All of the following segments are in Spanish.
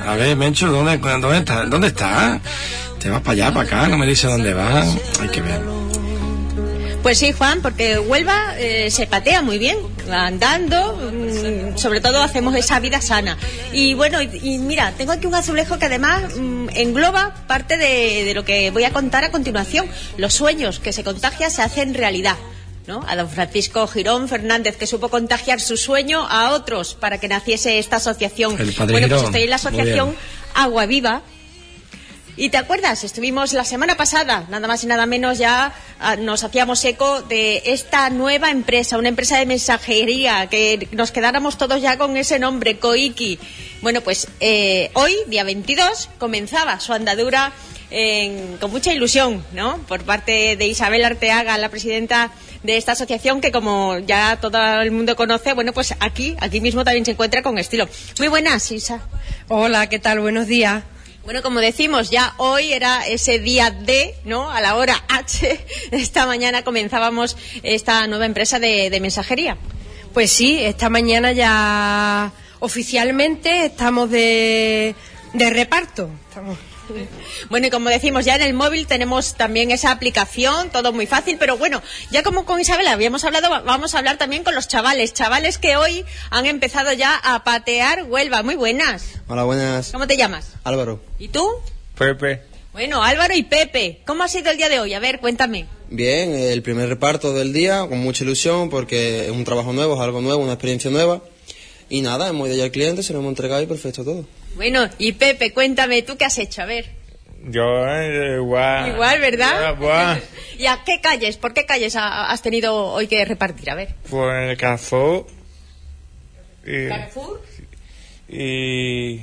A ver, Mencho, ¿dónde estás? ¿Dónde estás? Te vas para allá, para acá, no me dices dónde vas. Hay que ver. Pues sí, Juan, porque Huelva se patea muy bien, andando, sobre todo hacemos esa vida sana. Y bueno, y mira, tengo aquí un azulejo que además engloba parte de lo que voy a contar a continuación. Los sueños que se contagian se hacen realidad, ¿no? A don Francisco Girón Fernández, que supo contagiar su sueño a otros para que naciese esta asociación. Bueno, pues estoy en la asociación Agua Viva. ¿Y te acuerdas? Estuvimos la semana pasada, nada más y nada menos, ya nos hacíamos eco de esta nueva empresa, una empresa de mensajería, que nos quedáramos todos ya con ese nombre, Coiki. Bueno, pues hoy, día 22, comenzaba su andadura con mucha ilusión, ¿no? Por parte de Isabel Arteaga, la presidenta de esta asociación, que como ya todo el mundo conoce, bueno, pues aquí mismo también se encuentra con estilo. Muy buenas, Isa. Hola, ¿qué tal? Buenos días. Bueno, como decimos, ya hoy era ese día D, ¿no? A la hora H, esta mañana comenzábamos esta nueva empresa de mensajería. Pues sí, esta mañana ya oficialmente estamos de reparto. Bueno, y como decimos, ya en el móvil tenemos también esa aplicación, todo muy fácil, pero bueno, ya como con Isabel habíamos hablado, vamos a hablar también con los chavales que hoy han empezado ya a patear Huelva. Muy buenas. Hola, buenas. ¿Cómo te llamas? Álvaro. ¿Y tú? Pepe. Bueno, Álvaro y Pepe, ¿cómo ha sido el día de hoy? A ver, cuéntame. Bien, el primer reparto del día, con mucha ilusión, porque es un trabajo nuevo, es algo nuevo, una experiencia nueva. Y nada, hemos ido ya al cliente, se lo hemos entregado y perfecto todo. Bueno, y Pepe, cuéntame, ¿tú qué has hecho? A ver. Yo igual. Igual, ¿verdad? Igual. ¿Y a qué calles? ¿Por qué calles has tenido hoy que repartir? A ver. Pues el Carrefour. ¿Carrefour? Y...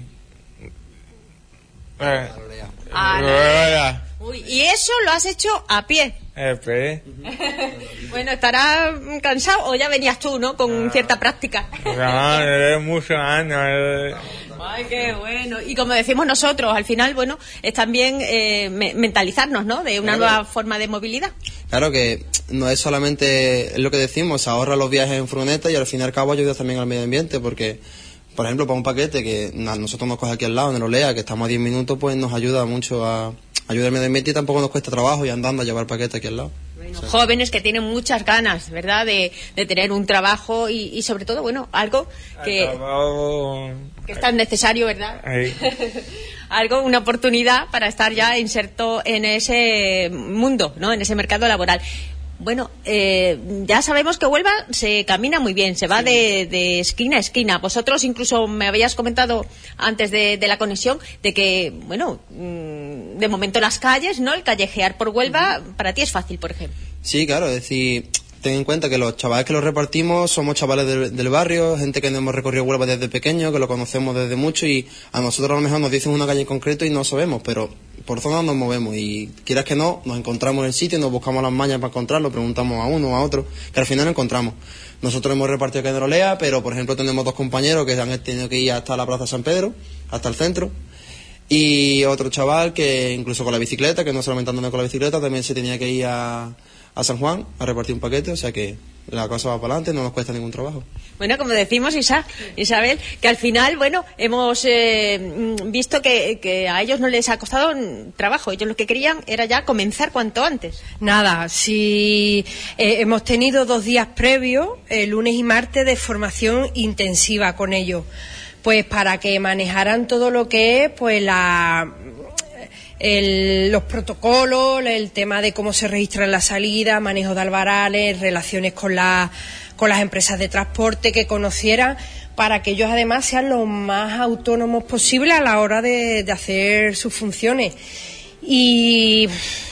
Uy, ¿y eso lo has hecho a pie? Bueno, ¿estarás cansado o ya venías tú, no? Con cierta práctica. No, muchos años. Ay, qué bueno. Y como decimos nosotros, al final, bueno, es también mentalizarnos, ¿no? De una nueva forma de movilidad. Claro que no es solamente lo que decimos, se ahorra los viajes en furgoneta y al fin y al cabo ayuda también al medio ambiente, porque, por ejemplo, para un paquete que nosotros nos coge aquí al lado, en el Olea, que estamos a 10 minutos, pues nos ayuda mucho a ayudar al medio ambiente y tampoco nos cuesta trabajo y andando a llevar paquete aquí al lado. Bueno, sí. Jóvenes que tienen muchas ganas, ¿verdad?, de tener un trabajo y sobre todo, bueno, algo que es tan necesario, ¿verdad? Algo, una oportunidad para estar ya inserto en ese mundo, ¿no?, en ese mercado laboral. Bueno, ya sabemos que Huelva se camina muy bien, se va de esquina a esquina. Vosotros incluso me habías comentado antes de la conexión de que, bueno, de momento las calles, ¿no? El callejear por Huelva, para ti es fácil, por ejemplo. Sí, claro, es decir, ten en cuenta que los chavales que los repartimos somos chavales del barrio, gente que hemos recorrido Huelva desde pequeño, que lo conocemos desde mucho y a nosotros a lo mejor nos dicen una calle en concreto y no sabemos, pero por zona nos movemos y quieras que no, nos encontramos en el sitio, nos buscamos las mañas para encontrarlo, preguntamos a uno o a otro, que al final lo encontramos. Nosotros hemos repartido aquí en Olea, pero por ejemplo tenemos dos compañeros que han tenido que ir hasta la Plaza San Pedro, hasta el centro, y otro chaval que incluso con la bicicleta, que no solamente andando con la bicicleta, también se tenía que ir a San Juan a repartir un paquete, o sea que la cosa va para adelante, no nos cuesta ningún trabajo. Bueno, como decimos, Isabel, que al final, bueno, hemos visto que a ellos no les ha costado trabajo. Ellos lo que querían era ya comenzar cuanto antes. Nada, sí, hemos tenido 2 días previos, lunes y martes, de formación intensiva con ellos, pues para que manejaran todo lo que es, pues los protocolos, el tema de cómo se registra la salida, manejo de albarales, relaciones con las empresas de transporte, que conocieran, para que ellos además sean lo más autónomos posible a la hora de hacer sus funciones. Y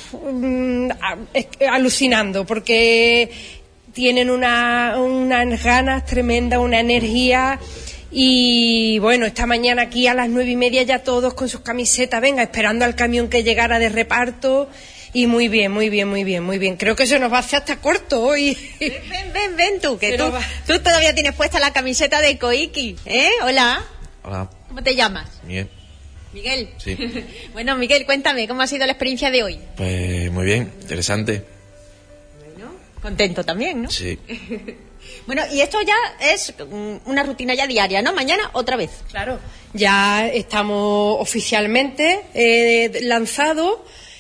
alucinando, porque tienen unas ganas tremendas, una energía. Y bueno, esta mañana aquí a las 9:30 ya todos con sus camisetas, venga, esperando al camión que llegara de reparto. Y muy bien. Creo que se nos va a hacer hasta corto hoy. Ven tú, que tú todavía tienes puesta la camiseta de Coiki, ¿eh? Hola. Hola. ¿Cómo te llamas? Miguel. Sí. Bueno, Miguel, cuéntame, ¿cómo ha sido la experiencia de hoy? Pues muy bien, interesante. Bueno, contento también, ¿no? Sí. Bueno, y esto ya es una rutina ya diaria, ¿no? Mañana otra vez. Claro, ya estamos oficialmente lanzados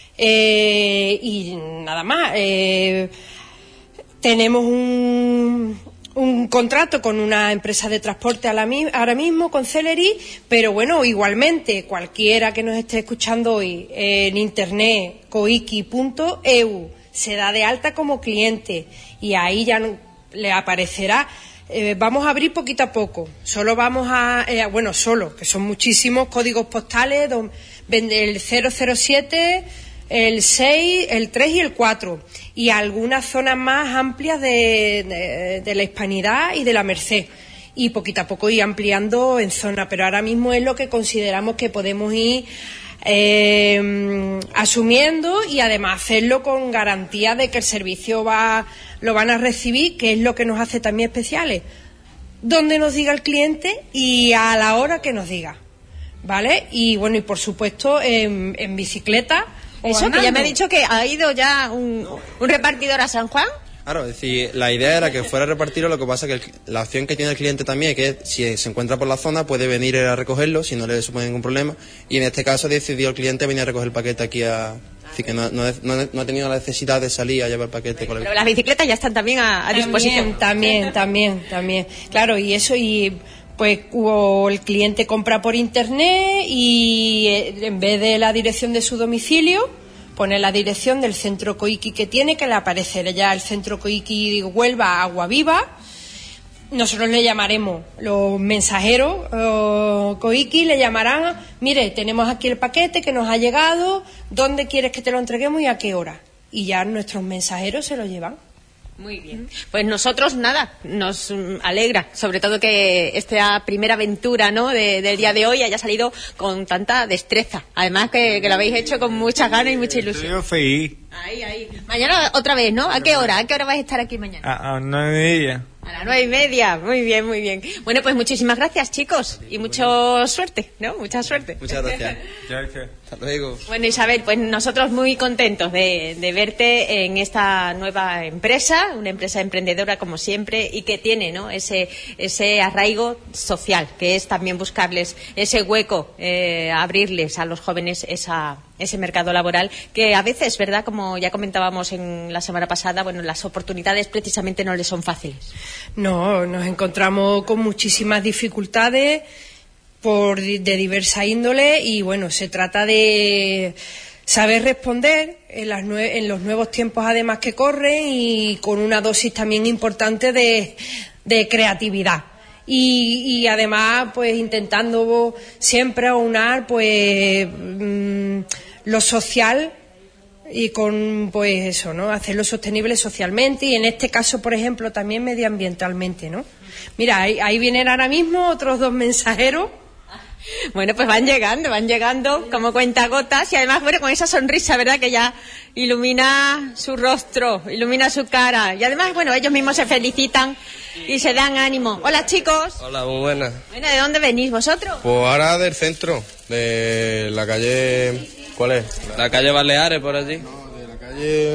y nada más. Tenemos un contrato con una empresa de transporte ahora mismo, con Celery, pero bueno, igualmente, cualquiera que nos esté escuchando hoy en internet, koiki.eu, se da de alta como cliente y ahí ya le aparecerá. Vamos a abrir poquito a poco, solo vamos a, que son muchísimos códigos postales, el 007, el 6, el 3 y el 4, y algunas zonas más amplias de la Hispanidad y de la Merced, y poquito a poco ir ampliando en zona, pero ahora mismo es lo que consideramos que podemos ir asumiendo, y además hacerlo con garantía de que el servicio lo van a recibir, que es lo que nos hace también especiales, donde nos diga el cliente y a la hora que nos diga, ¿vale? Y bueno, y por supuesto en bicicleta. Eso, que ya me ha dicho que ha ido ya un repartidor a San Juan. Claro, es decir, la idea era que fuera a repartirlo, lo que pasa es que la opción que tiene el cliente también es que si se encuentra por la zona puede venir a recogerlo si no le supone ningún problema, y en este caso decidió el cliente venir a recoger el paquete aquí así que no ha tenido la necesidad de salir a llevar el paquete con Pero las bicicletas ya están también a disposición. También. Claro, y eso, y pues el cliente compra por internet y en vez de la dirección de su domicilio pone la dirección del centro Koiki que tiene, que le aparecerá ya el centro Koiki Huelva Agua Viva. Nosotros le llamaremos, los mensajeros Koiki le llamarán: mire, tenemos aquí el paquete que nos ha llegado, ¿dónde quieres que te lo entreguemos y a qué hora? Y ya nuestros mensajeros se lo llevan. Muy bien. Pues nosotros, nada, nos alegra, sobre todo que esta primera aventura, ¿no?, del día de hoy haya salido con tanta destreza. Además que lo habéis hecho con muchas ganas y mucha ilusión. Estoy feliz. Ahí. Mañana otra vez, ¿no? ¿A qué hora? ¿A qué hora vais a estar aquí mañana? A 9:30. A las 9:30. Muy bien. Bueno, pues muchísimas gracias, chicos. Y mucha suerte, ¿no? Mucha suerte. Muchas gracias. Gracias. Hasta luego. Bueno, Isabel, pues nosotros muy contentos de verte en esta nueva empresa, una empresa emprendedora como siempre, y que tiene, ¿no?, ese arraigo social, que es también buscarles ese hueco, abrirles a los jóvenes ese mercado laboral, que a veces, ¿verdad?, como ya comentábamos en la semana pasada, bueno, las oportunidades precisamente no les son fáciles. No, nos encontramos con muchísimas dificultades de diversa índole, y bueno, se trata de saber responder en los nuevos tiempos además que corren, y con una dosis también importante de creatividad. Y además, pues intentando siempre aunar pues lo social y con pues eso, ¿no?, hacerlo sostenible socialmente, y en este caso, por ejemplo, también medioambientalmente, ¿no? Mira, ahí vienen ahora mismo otros 2 mensajeros. Bueno, pues van llegando como cuentagotas, y además, bueno, con esa sonrisa, ¿verdad?, que ya ilumina su rostro, ilumina su cara, y además, bueno, ellos mismos se felicitan y se dan ánimo. Hola, chicos. Hola, muy buenas. Bueno, ¿de dónde venís vosotros? Pues ahora del centro, de la calle... ¿Cuál es? La calle Baleares, por allí. No, de la calle...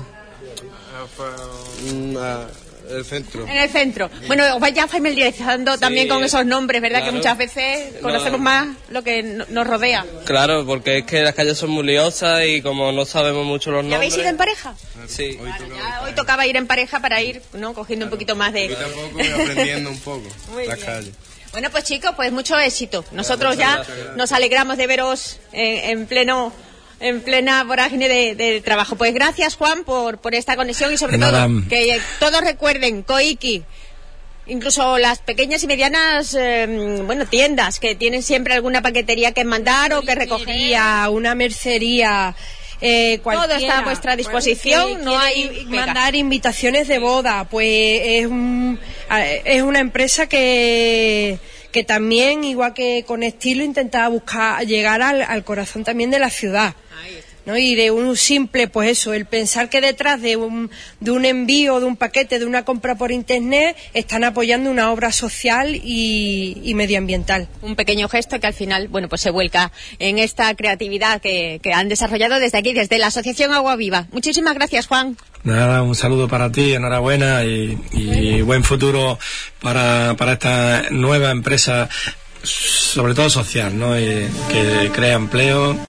el centro. En el centro. Bueno, os vais ya familiarizando también con esos nombres, ¿verdad? Claro. Que muchas veces conocemos más lo que nos rodea. Claro, porque es que las calles son muy liosas y como no sabemos mucho los ¿Ya nombres... habéis ido en pareja? Sí. Hoy tocaba ir en pareja para ir, ¿no?, cogiendo un poquito más de... Poquito a poco voy aprendiendo un poco Muy las bien. calles. Bueno, pues chicos, pues mucho éxito. Nosotros ya nos alegramos de veros en plena vorágine de trabajo. Pues gracias, Juan, por esta conexión, y sobre todo que todos recuerden Koiki, incluso las pequeñas y medianas tiendas que tienen siempre alguna paquetería que mandar o que recoger. Una mercería, todo está a vuestra disposición. No hay mandar invitaciones de boda, pues es una empresa que también, igual que con estilo, intenta llegar al corazón también de la ciudad. ¿no? Y de un simple, pues eso, el pensar que detrás de un envío, de un paquete, de una compra por internet, están apoyando una obra social y medioambiental. Un pequeño gesto que al final, bueno, pues se vuelca en esta creatividad que han desarrollado desde aquí, desde la Asociación Agua Viva. Muchísimas gracias, Juan. Nada, un saludo para ti, enhorabuena y buen futuro para esta nueva empresa, sobre todo social, ¿no? Y que crea empleo.